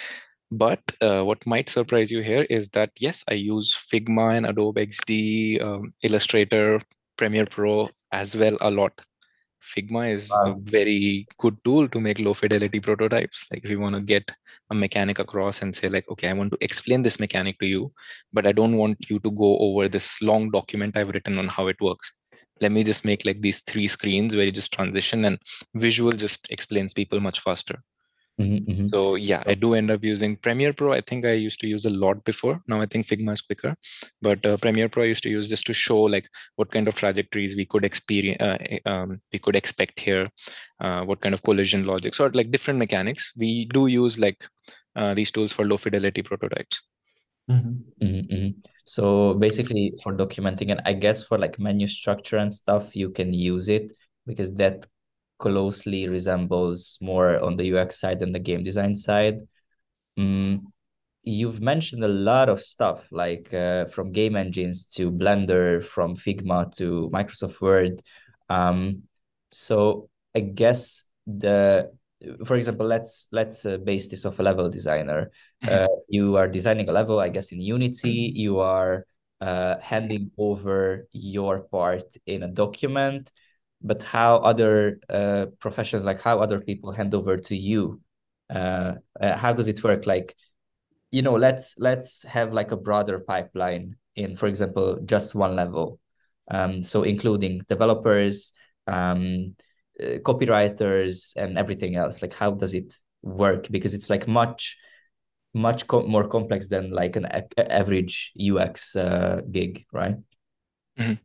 But uh, what might surprise you here is that, yes, I use Figma and Adobe X D, um, Illustrator, Premiere Pro as well a lot. Figma is a Wow. very good tool to make low fidelity prototypes. Like if you want to get a mechanic across and say like, okay, I want to explain this mechanic to you, but I don't want you to go over this long document I've written on how it works. Let me just make like these three screens where you just transition, and visual just explains people much faster. Mm-hmm, mm-hmm. So yeah, So- I do end up using Premiere Pro. I think I used to use a lot before. Now I think Figma is quicker, but uh, Premiere Pro I used to use just to show like what kind of trajectories we could experience, uh, um, we could expect here, uh, what kind of collision logics or like different mechanics. We do use like uh, these tools for low fidelity prototypes. Mm-hmm. Mm-hmm, mm-hmm. So basically for documenting, and I guess for like menu structure and stuff, you can use it because that closely resembles more on the U X side than the game design side. Mm, you've mentioned a lot of stuff like uh, from game engines to Blender, from Figma to Microsoft Word. Um, so I guess the, for example, let's let's uh, base this off a level designer. Uh, you are designing a level, I guess, in Unity. You are uh, handing over your part in a document, but how other uh, professions, like how other people hand over to you? Uh, uh, how does it work? Like, you know, let's let's have like a broader pipeline in, for example, just one level. Um, so including developers, um, uh, copywriters, and everything else. Like, how does it work? Because it's like much much co more complex than like an a average U X uh, gig, right? Mm-hmm.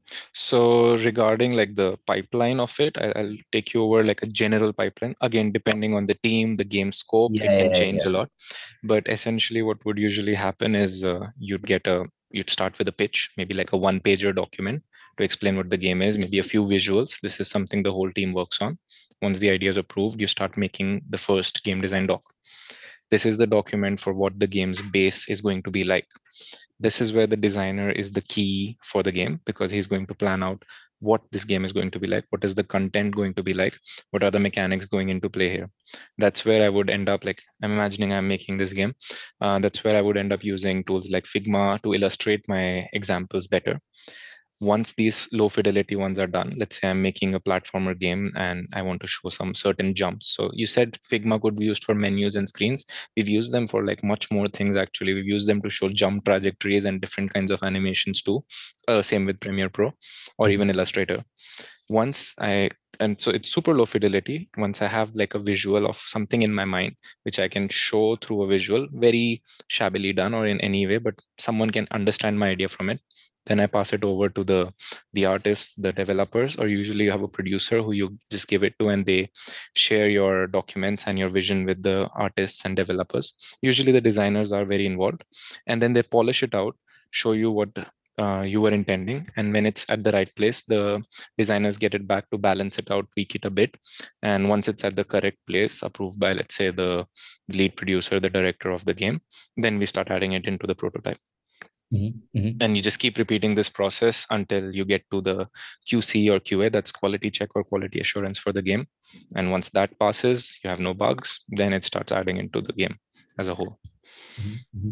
So regarding like the pipeline of it, I, I'll take you over like a general pipeline. Again, depending on the team, the game scope, Yeah, it can yeah, change yeah. a lot. But essentially, what would usually happen is uh, you'd get a you'd start with a pitch, maybe like a one-pager document to explain what the game is, maybe a few visuals. This is something the whole team works on. Once the idea is approved, you start making the first game design doc. This is the document for what the game's base is going to be like. This is where the designer is the key for the game, because he's going to plan out what this game is going to be like, what is the content going to be like, what are the mechanics going into play here. That's where I would end up, like, I'm imagining I'm making this game. Uh, that's where I would end up using tools like Figma to illustrate my examples better. Once these low fidelity ones are done, let's say I'm making a platformer game and I want to show some certain jumps. So you said Figma could be used for menus and screens. We've used them for like much more things. Actually, we've used them to show jump trajectories and different kinds of animations too. Uh, same with Premiere Pro or even Illustrator. Once I, and so it's super low fidelity. Once I have like a visual of something in my mind, which I can show through a visual, very shabbily done or in any way, but someone can understand my idea from it. Then I pass it over to the the artists, the developers, or usually you have a producer who you just give it to, and they share your documents and your vision with the artists and developers. Usually the designers are very involved, and then they polish it out, show you what uh, you were intending, and when it's at the right place, the designers get it back to balance it out, tweak it a bit, and once it's at the correct place, approved by, let's say, the lead producer, the director of the game, then we start adding it into the prototype. Mm-hmm, mm-hmm. And you just keep repeating this process until you get to the Q C or Q A, that's quality check or quality assurance for the game. And once that passes, you have no bugs, then it starts adding into the game as a whole. Mm-hmm.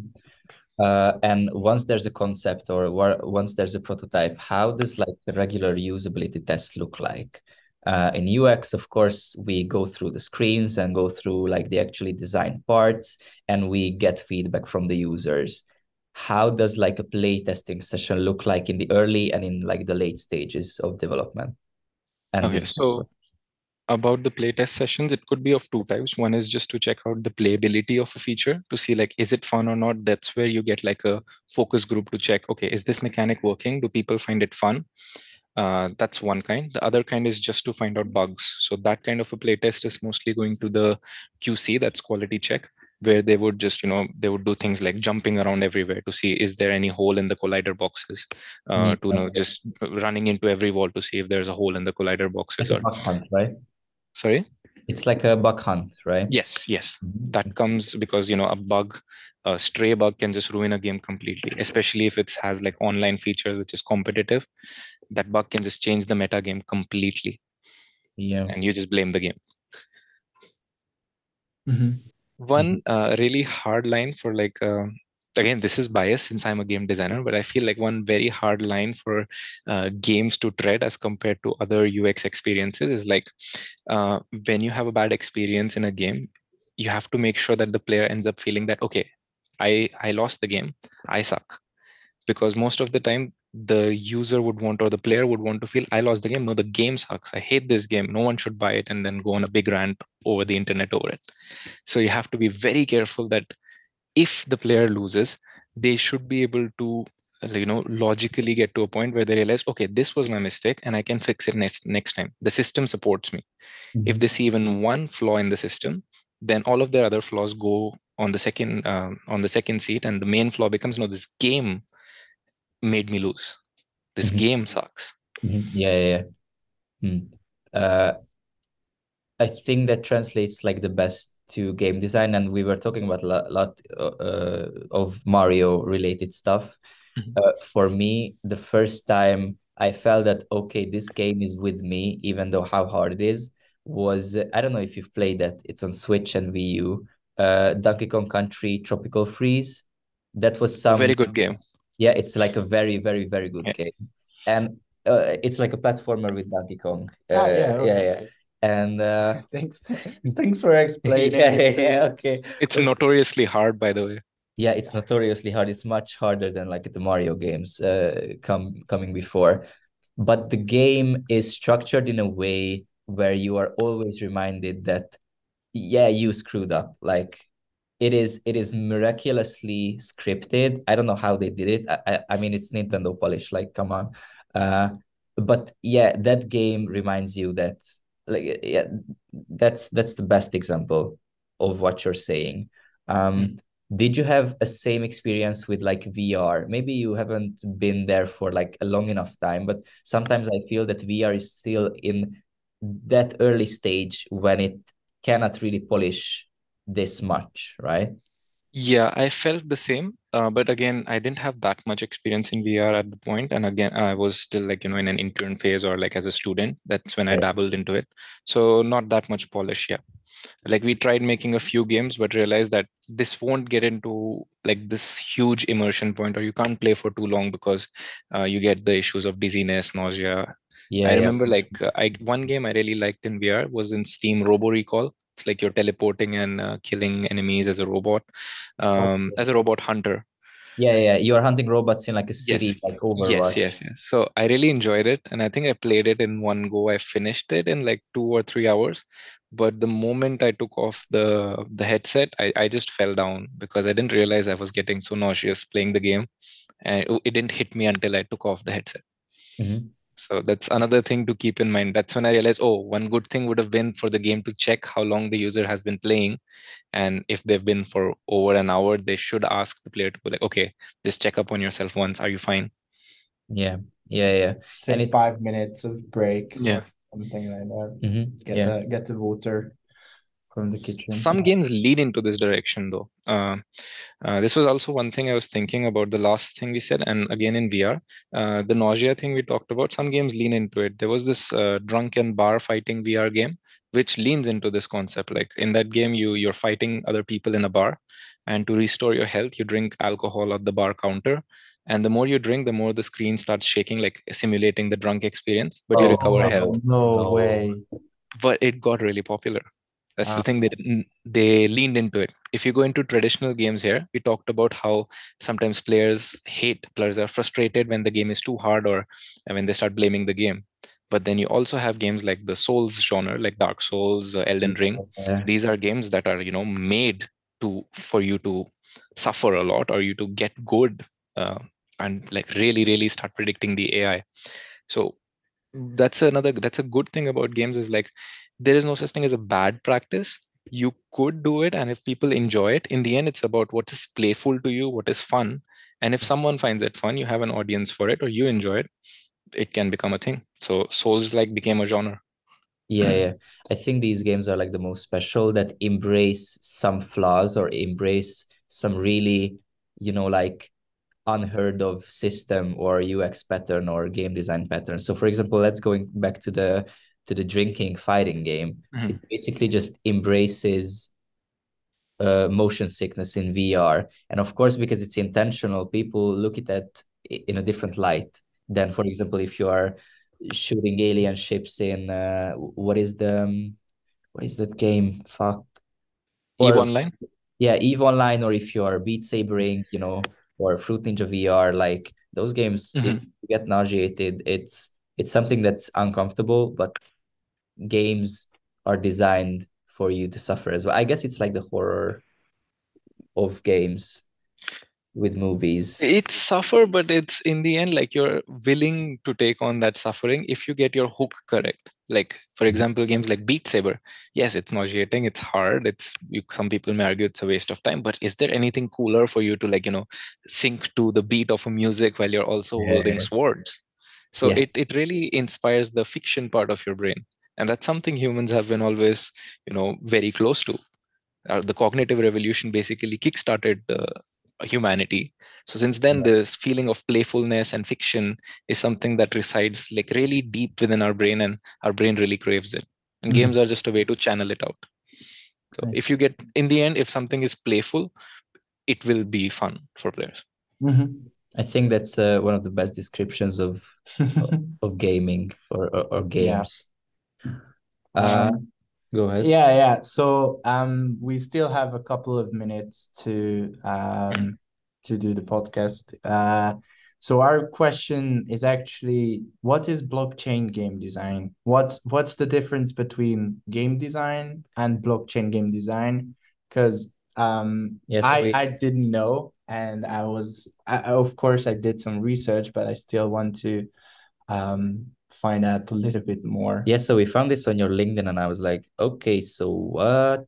Uh, and once there's a concept or once there's a prototype, how does like the regular usability test look like? Uh, in U X, of course, we go through the screens and go through like the actually designed parts, and we get feedback from the users. How does like a play testing session look like in the early and in like the late stages of development? And Okay, this so about the playtest sessions, it could be of two types. One is just to check out the playability of a feature to see like, is it fun or not? That's where you get like a focus group to check, okay, is this mechanic working? Do people find it fun? Uh, that's one kind. The other kind is just to find out bugs. So that kind of a playtest is mostly going to the Q C, that's quality check, where they would just, you know, they would do things like jumping around everywhere to see, is there any hole in the collider boxes? Uh, Mm, to you know, okay. just running into every wall to see if there's a hole in the collider boxes. Like a Or bug hunt, right? sorry? It's like a bug hunt, right? Yes, yes. Mhm. That comes because, you know, a bug, a stray bug can just ruin a game completely, especially if it has like online feature, which is competitive. That bug can just change the meta game completely. Yeah. And you just blame the game. Mhm. One uh, really hard line for like, uh, again, this is bias since I'm a game designer, but I feel like one very hard line for uh, games to tread as compared to other U X experiences is like, uh, when you have a bad experience in a game, you have to make sure that the player ends up feeling that, okay, I, I lost the game, I suck. Because most of the time, the user would want, or the player would want to feel, I lost the game. No, the game sucks. I hate this game. No one should buy it, and then go on a big rant over the internet over it. So you have to be very careful that if the player loses, they should be able to, you know, logically get to a point where they realize, okay, this was my mistake and I can fix it next next time. The system supports me. Mm-hmm. If they see even one flaw in the system, then all of their other flaws go on the second uh, on the second seat, and the main flaw becomes, no, this game made me lose. This Mm-hmm. game sucks. Mm-hmm. Yeah, yeah, yeah. Hmm. Uh, I think that translates like the best to game design, and we were talking about a lot, lot uh, of Mario related stuff. Mhm. Uh, for me, the first time I felt that okay, this game is with me, even though how hard it is, was uh, I don't know if you've played that. It's on Switch and Wii U. Uh, Donkey Kong Country Tropical Freeze. That was A some very good game. yeah, it's like a very very very good Yeah. game, and uh, it's like a platformer with Donkey Kong. Uh, Ah, yeah, yeah, okay. yeah. And uh, Thanks, thanks for explaining yeah, it. yeah, too. okay. It's Okay. notoriously hard, by the way. Yeah, it's notoriously hard. It's much harder than like the Mario games uh come coming before. But the game is structured in a way where you are always reminded that yeah, you screwed up. Like it is it is miraculously scripted. I don't know how they did it. I I, I mean it's Nintendo polish, like come on. Uh but yeah, that game reminds you that like yeah, that's that's the best example of what you're saying. Um did you have a same experience with like V R? Maybe you haven't been there for like a long enough time, but sometimes I feel that V R is still in that early stage when it cannot really polish this much, right? Yeah, I felt the same. Uh, but again, I didn't have that much experience in V R at the point. And again, I was still like, you know, in an intern phase or like as a student. That's when I Right. dabbled into it. So not that much polish. Yeah. Like we tried making a few games, but realized that this won't get into like this huge immersion point, or you can't play for too long because uh, you get the issues of dizziness, nausea. Yeah, I yeah. remember like uh, I one game I really liked in V R was in Steam Robo Recall. It's like you're teleporting and uh, killing enemies as a robot, um, Okay. as a robot hunter. Yeah, yeah. You are hunting robots in like a Yes, city, like yes, Overwatch. yes, yes. So I really enjoyed it, and I think I played it in one go. I finished it in like two or three hours. But the moment I took off the the headset, I, I just fell down because I didn't realize I was getting so nauseous playing the game, and it, it didn't hit me until I took off the headset. Mm-hmm. So that's another thing to keep in mind. That's when I realized, oh, one good thing would have been for the game to check how long the user has been playing. And if they've been for over an hour, they should ask the player to be like, okay, just check up on yourself once. Are you fine? Yeah, yeah, yeah. Take And it, five minutes of break Yeah. or something like that. Mhm, Get yeah. the get the water from the kitchen. Some games lead into this direction, though. Uh, uh, this was also one thing I was thinking about the last thing we said, and again in V R, uh, the nausea thing we talked about. Some games lean into it. There was this uh, drunken bar fighting V R game, which leans into this concept. Like in that game, you you're fighting other people in a bar, and to restore your health, you drink alcohol at the bar counter. And the more you drink, the more the screen starts shaking, like simulating the drunk experience. But you Oh, recover Oh, health. no no. way. But it got really popular. That's Ah. the thing, they didn't- they leaned into it. If you go into traditional games here, we talked about how sometimes players hate, players are frustrated when the game is too hard or when they start blaming the game. But then you also have games like the Souls genre, like Dark Souls, uh, Elden Ring. Yeah. These are games that are, you know, made to for you to suffer a lot, or you to get good uh, and like really, really start predicting the A I. So that's another that's a good thing about games, is like there is no such thing as a bad practice. You could do it, and if people enjoy it, in the end it's about what is playful to you, what is fun. And if someone finds it fun, you have an audience for it, or you enjoy it, it can become a thing. So Souls like became a genre. Yeah, yeah. I think these games are like the most special, that embrace some flaws or embrace some really, you know, like unheard of system or U X pattern or game design pattern. So for example, let's going back to the to the drinking fighting game. Mhm. It basically just embraces uh, motion sickness in V R. And of course, because it's intentional, people look at that in a different light than, for example, if you are shooting alien ships in uh, what is the um, what is that game? Fuck. EVE Or Online. yeah, EVE Online, or if you are Beat Sabering, you know, or Fruit Ninja V R, like those games, if Mhm. you get nauseated, it's it's something that's uncomfortable, but games are designed for you to suffer as well. I guess it's like the horror of games with movies. It's suffer, but it's in the end like you're willing to take on that suffering if you get your hook correct. Like for example, games like Beat Saber. Yes, it's nauseating, it's hard, it's you, some people may argue it's a waste of time, but is there anything cooler for you to, like, you know, sync to the beat of a music while you're also holding Yeah. swords? So Yes. it it really inspires the fiction part of your brain, and that's something humans have been always, you know, very close to. Uh, the cognitive revolution basically kickstarted uh, humanity. So since then, Yeah. this feeling of playfulness and fiction is something that resides like really deep within our brain, and our brain really craves it. And Mhm. games are just a way to channel it out. So Nice. if you get, in the end, if something is playful, it will be fun for players. Mhm. I think that's uh, one of the best descriptions of of gaming or or, or Yeah. games. Uh, Um, go ahead. yeah, yeah. So um, we still have a couple of minutes to um to do the podcast. Uh, so our question is actually, what is blockchain game design? What's what's the difference between game design and blockchain game design? Because um, Yeah, so I we I didn't know, and I was I, of course I did some research, but I still want to um find out a little bit more. yeah, so we found this on your LinkedIn, and I was like, okay, so what?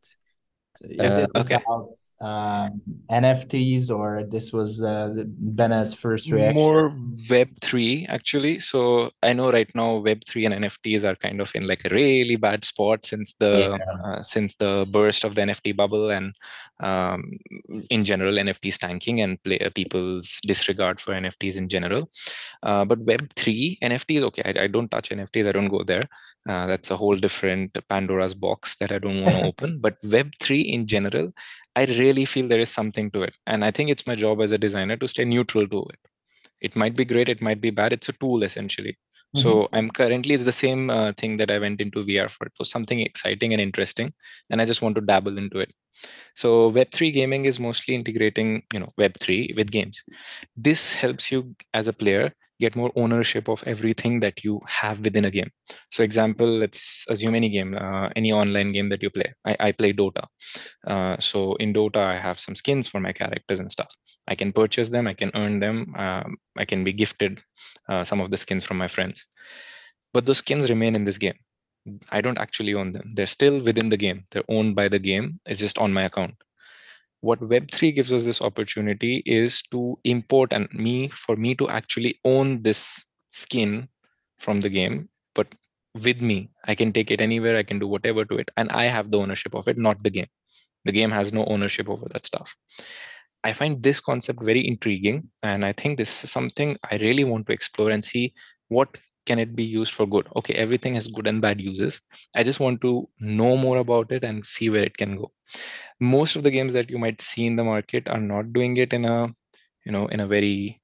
Is Uh, it Okay. about um, N F Ts, or this was uh, Bena's first reaction? More Web three, actually. So I know right now Web three and N F Ts are kind of in like a really bad spot since the yeah, uh, since the burst of the N F T bubble, and um, in general N F Ts tanking and play, uh, people's disregard for N F Ts in general. Uh, but Web three N F Ts, okay, I, I don't touch N F Ts. I don't go there. Uh, that's a whole different Pandora's box that I don't want to open. But Web three in general, I really feel there is something to it. And I think it's my job as a designer to stay neutral to it. It might be great, it might be bad. It's a tool essentially. Mhm. So I'm currently, it's the same uh, thing that I went into V R for. It was something exciting and interesting, and I just want to dabble into it. So Web three gaming is mostly integrating, you know, Web three with games. This helps you as a player get more ownership of everything that you have within a game. So example, let's assume any game, uh, any online game that you play. I, I play Dota. Uh, so in Dota, I have some skins for my characters and stuff. I can purchase them, I can earn them, um, I can be gifted uh, some of the skins from my friends. But those skins remain in this game. I don't actually own them. They're still within the game. They're owned by the game. It's just on my account. What Web three gives us this opportunity is to import, and me for me to actually own this skin from the game, but with me, I can take it anywhere, I can do whatever to it, and I have the ownership of it, not the game. The game has no ownership over that stuff. I find this concept very intriguing, and I think this is something I really want to explore and see what can it be used for good. Okay, everything has good and bad uses. I just want to know more about it and see where it can go. Most of the games that you might see in the market are not doing it in a, you know, in a very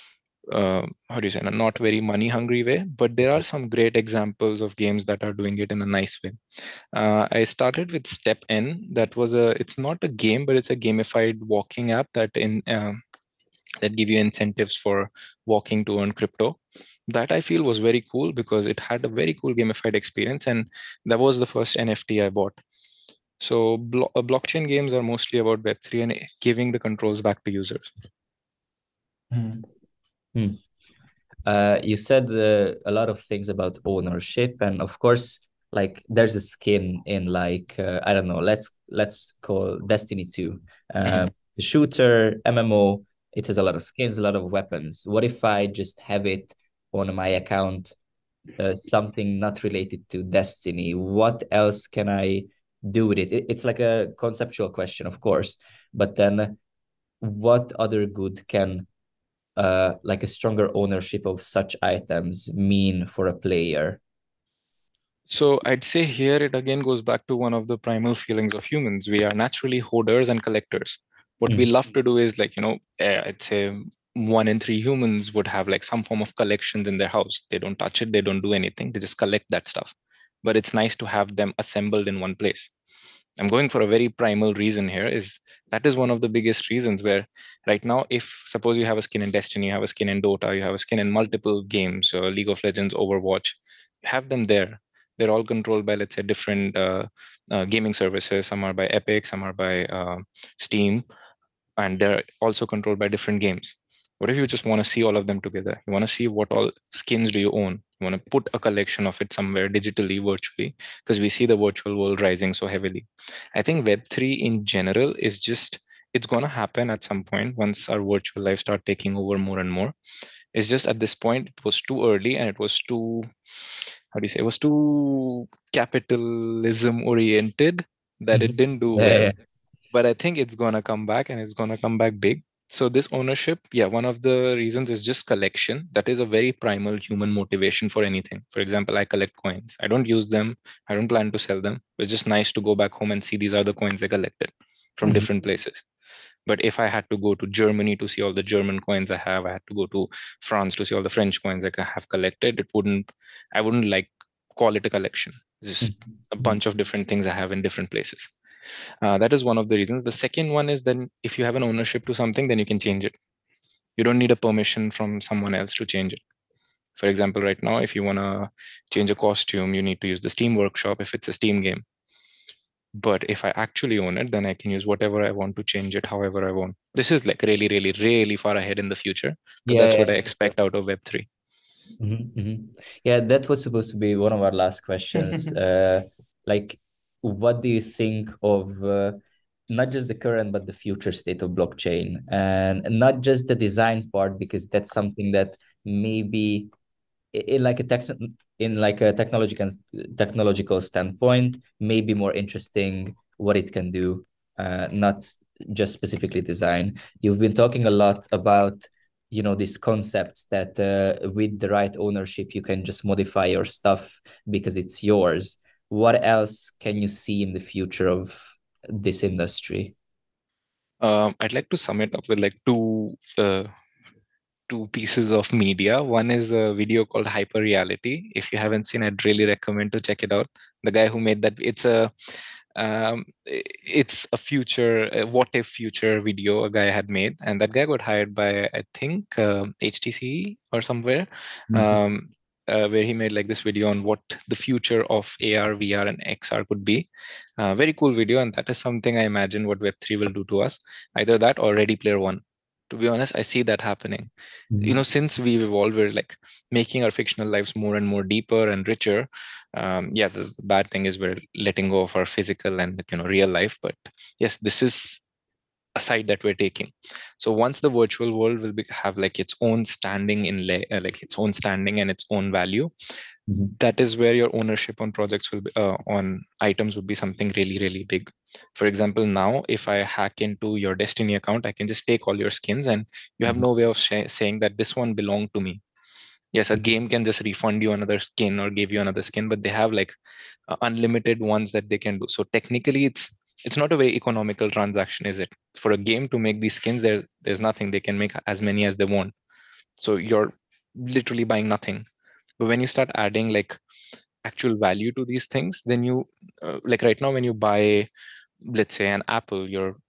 uh, how do you say, in a not very money hungry way, but there are some great examples of games that are doing it in a nice way. uh, I started with Step N. That was a, it's not a game, but it's a gamified walking app that in um that give you incentives for walking to earn crypto. That I feel was very cool because it had a very cool gamified experience, and that was the first N F T I bought. So blo- uh, blockchain games are mostly about Web three and giving the controls back to users. Mm. Hmm. Uh, you said uh, a lot of things about ownership, and of course, like there's a skin in like uh, I don't know. Let's let's call Destiny two, uh, the shooter M M O. It has a lot of skins, a lot of weapons. What if I just have it on my account, uh, something not related to Destiny? What else can I do with it? it? It's like a conceptual question, of course, but then what other good can uh, like a stronger ownership of such items mean for a player? So I'd say here it again goes back to one of the primal feelings of humans. We are naturally hoarders and collectors. What we Mm. love to do is like, you know, uh, I'd say one in three humans would have like some form of collections in their house. They don't touch it, they don't do anything, they just collect that stuff. But it's nice to have them assembled in one place. I'm going for a very primal reason here is that is one of the biggest reasons where right now, if suppose you have a skin in Destiny, you have a skin in Dota, you have a skin in multiple games, uh, League of Legends, Overwatch, you have them there. They're all controlled by, let's say, different uh, uh, gaming services. Some are by Epic, some are by uh, Steam, and they're also controlled by different games. What if you just want to see all of them together? You want to see what all skins do you own? You want to put a collection of it somewhere digitally, virtually, because we see the virtual world rising so heavily. I think Web three in general is just, it's going to happen at some point once our virtual life start taking over more and more. It's just at this point, it was too early and it was too, how do you say, it was too capitalism oriented that it didn't do Yeah, well. yeah. But I think it's gonna come back and it's gonna come back big. So this ownership, yeah, one of the reasons is just collection. That is a very primal human motivation for anything. For example, I collect coins. I don't use them. I don't plan to sell them. It's just nice to go back home and see these are the coins I collected from Mhm. different places. But if I had to go to Germany to see all the German coins I have, I had to go to France to see all the French coins I have collected, it wouldn't, I wouldn't like call it a collection. It's just a bunch of different things I have in different places. Uh, that is one of the reasons. The second one is then if you have an ownership to something, then you can change it. You don't need a permission from someone else to change it. For example, right now, if you want to change a costume, you need to use the Steam Workshop if it's a Steam game. But if I actually own it, then I can use whatever I want to change it however I want. This is like really, really, really far ahead in the future. But Yeah, that's what yeah. I expect out of Web three. Mm-hmm, mm-hmm. Yeah, that was supposed to be one of our last questions. uh, like, what do you think of uh, not just the current but the future state of blockchain, and not just the design part, because that's something that maybe in like a tech in like a technological technological standpoint may be more interesting what it can do, uh, not just specifically design. You've been talking a lot about you know these concepts that uh, with the right ownership you can just modify your stuff because it's yours. What else can you see in the future of this industry? Um, I'd like to sum it up with like two uh, two pieces of media. One is a video called Hyper Reality. If you haven't seen, I'd really recommend to check it out. The guy who made that, it's a um, it's a future, a what if future video a guy had made, and that guy got hired by I think uh, H T C or somewhere, um, uh, where he made like this video on what the future of A R, V R, and X R could be. Uh, very cool video, and that is something I imagine what Web three will do to us. Either that or Ready Player One. To be honest, I see that happening. You know, since we've evolved, we're like making our fictional lives more and more deeper and richer. Um, yeah, the bad thing is we're letting go of our physical and you know real life. But yes, this is a side that we're taking. So once the virtual world will be, have like its own standing in la- uh, like its own standing and its own value, that is where your ownership on projects will be uh, on items would be something really really big. For example, now if I hack into your Destiny account, I can just take all your skins and you have no way of sh- saying that this one belonged to me. Yes, a game can just refund you another skin or give you another skin, but they have like uh, unlimited ones that they can do. So technically it's it's not a very economical transaction, is it? For a game to make these skins, there's there's nothing. They can make as many as they want, so you're literally buying nothing. But when you start adding like actual value to these things, then you uh, like right now when you buy, let's say, an apple, you're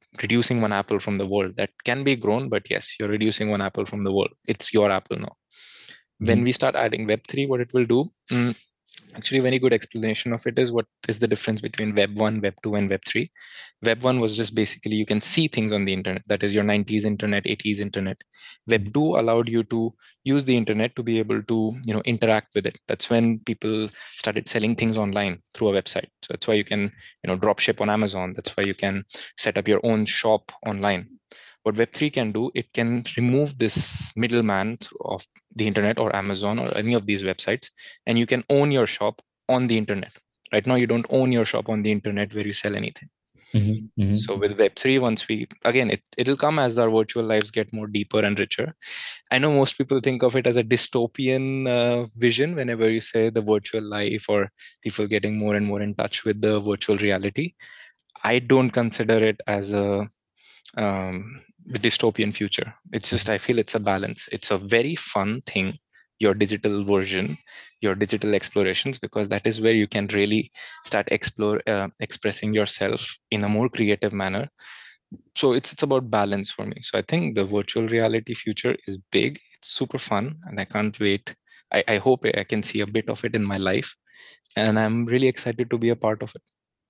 reducing one apple from the world that can be grown, but yes, you're reducing one apple from the world. It's your apple now. Mm-hmm. When we start adding Web three, what it will do, mm, actually, a very good explanation of it is what is the difference between Web one, Web two, and Web three. Web one was just basically you can see things on the internet. That is your nineties internet, eighties internet. Web two allowed you to use the internet to be able to, you know, interact with it. That's when people started selling things online through a website. So that's why you can, you know, drop ship on Amazon. That's why you can set up your own shop online. What Web three can do, it can remove this middleman of the internet or Amazon or any of these websites, and you can own your shop on the internet. Right now, you don't own your shop on the internet where you sell anything. Mm-hmm, mm-hmm. So with Web three, once we, again, it, it'll come as our virtual lives get more deeper and richer. I know most people think of it as a dystopian uh, vision whenever you say the virtual life or people getting more and more in touch with the virtual reality. I don't consider it as a um, dystopian future. It's just, I feel it's a balance. It's a very fun thing, your digital version, your digital explorations, because that is where you can really start explore uh, expressing yourself in a more creative manner. So it's it's about balance for me. So I think the virtual reality future is big. It's super fun, and I can't wait. I, I hope I can see a bit of it in my life, and I'm really excited to be a part of it.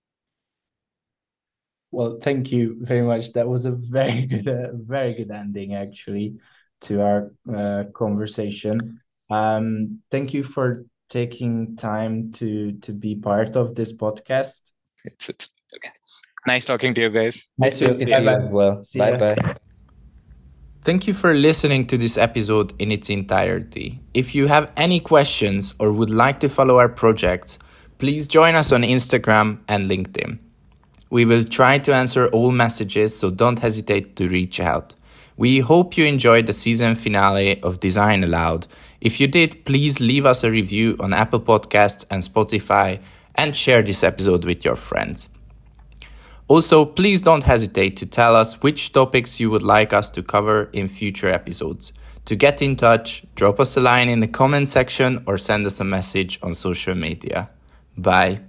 Well, thank you very much. That was a very good, uh, very good ending, actually, to our uh, conversation. Um, thank you for taking time to to be part of this podcast. It's, it's okay. Nice talking to you guys. Nice to see you as well. Bye bye. Thank you for listening to this episode in its entirety. If you have any questions or would like to follow our projects, please join us on Instagram and LinkedIn. We will try to answer all messages, so don't hesitate to reach out. We hope you enjoyed the season finale of Design Aloud. If you did, please leave us a review on Apple Podcasts and Spotify and share this episode with your friends. Also, please don't hesitate to tell us which topics you would like us to cover in future episodes. To get in touch, drop us a line in the comment section or send us a message on social media. Bye.